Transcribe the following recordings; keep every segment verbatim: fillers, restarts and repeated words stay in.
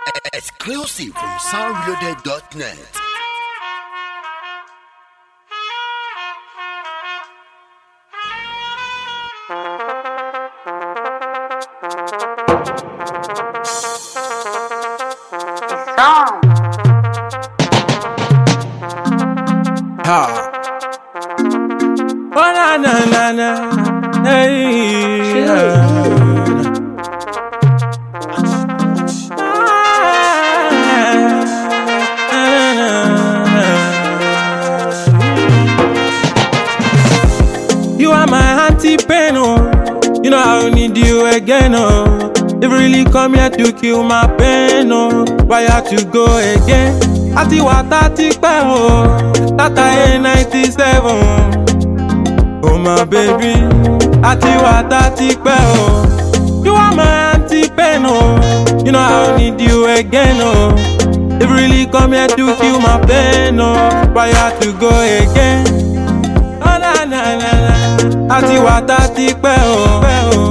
Exclusive from sound reloaded dot net. Ha. Oh na na na na. Hey. Yeah. You are my anti-pain, oh. You know I need you again, oh. If really come here to kill my pain, oh. Why you have to go again? Ati wa tati pe, oh. Tata A ninety-seven. Oh my baby. Ati wa tati pe, oh. You are my anti-pain, oh. You know I need you again, oh. If really come here to kill my pain, oh. Why you have to go again? Oh na na na na. Ati wa tati pe, oh.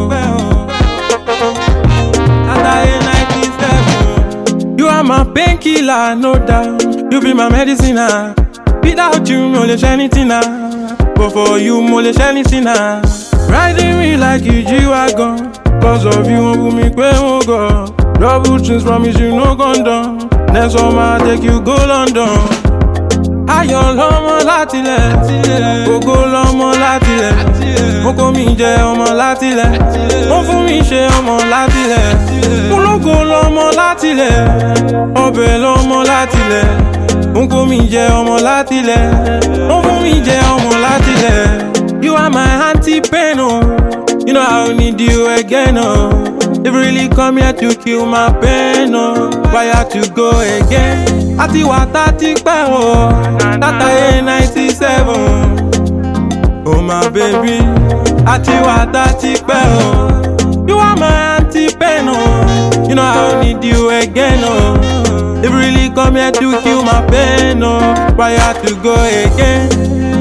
Tata A ninety-seven. You are my painkiller, no doubt. You be my medicine, ah. Without you, no le anything, ah. But for you, no le anything, ah. Riding me like you G-Wagon. Cause of you, won't me kwe oh God. Double twins promise you no condom. Next summer I take you go London. Ayọ̀ lọ́mọ látilẹ̀, ògo lọ́mọ látilẹ̀, mo kó mi jẹ ọmọ látilẹ̀, wọ́n fún mi ṣe ọmọ látilẹ̀, mo lógo lọ́mọ látilẹ̀, ọbẹ̀ lọ́mọ látilẹ̀, mo kó mi jẹ ọmọ látilẹ̀, wọ́n fún mi jẹ ọmọ látilẹ̀. You are my anti-pain, oh. You know I need you again, oh. If really come here to kill my pain, oh. Why you have to go again? Ati wa tati pe, oh. Tata A ninety-seven. Oh my baby. Ati wa tati pe, oh. You are my anti-pain, oh. You know I need you again, oh. If really come here to kill my pain, oh. Why you have to go again?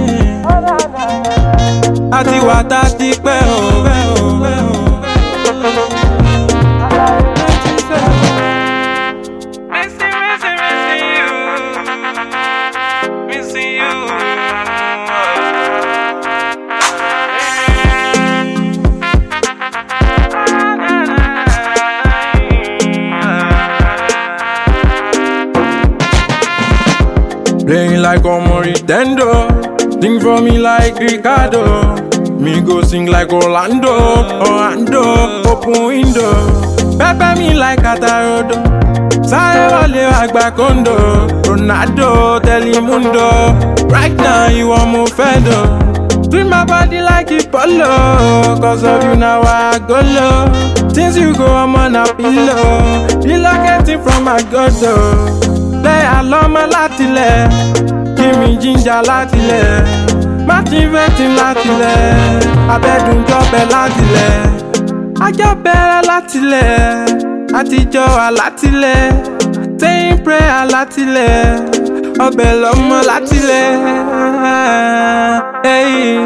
Ati wa tati pe, oh. Playing like Omo Nintendo, sing for me like Ricardo. Me go sing like Orlando, Orlando, open window. Pepper me like Atarodo, Sare wale agba kondo. Ronaldo, Telemundo, right now you want more feather. Swing my body like a polo, cause of you now I go low. Since you go I'm on a pillow, you like getting from my gutter. Play along my latile, give me ginger latile, motivating latile, I bet you drop a latile, I just better latile, I teach you a latile, saying prayer latile, I belong my latile, hey,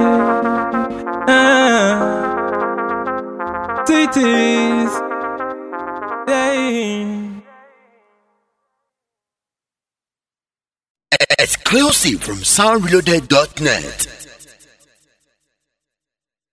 uh, sweeties, hey. Exclusive from sound reloaded dot net.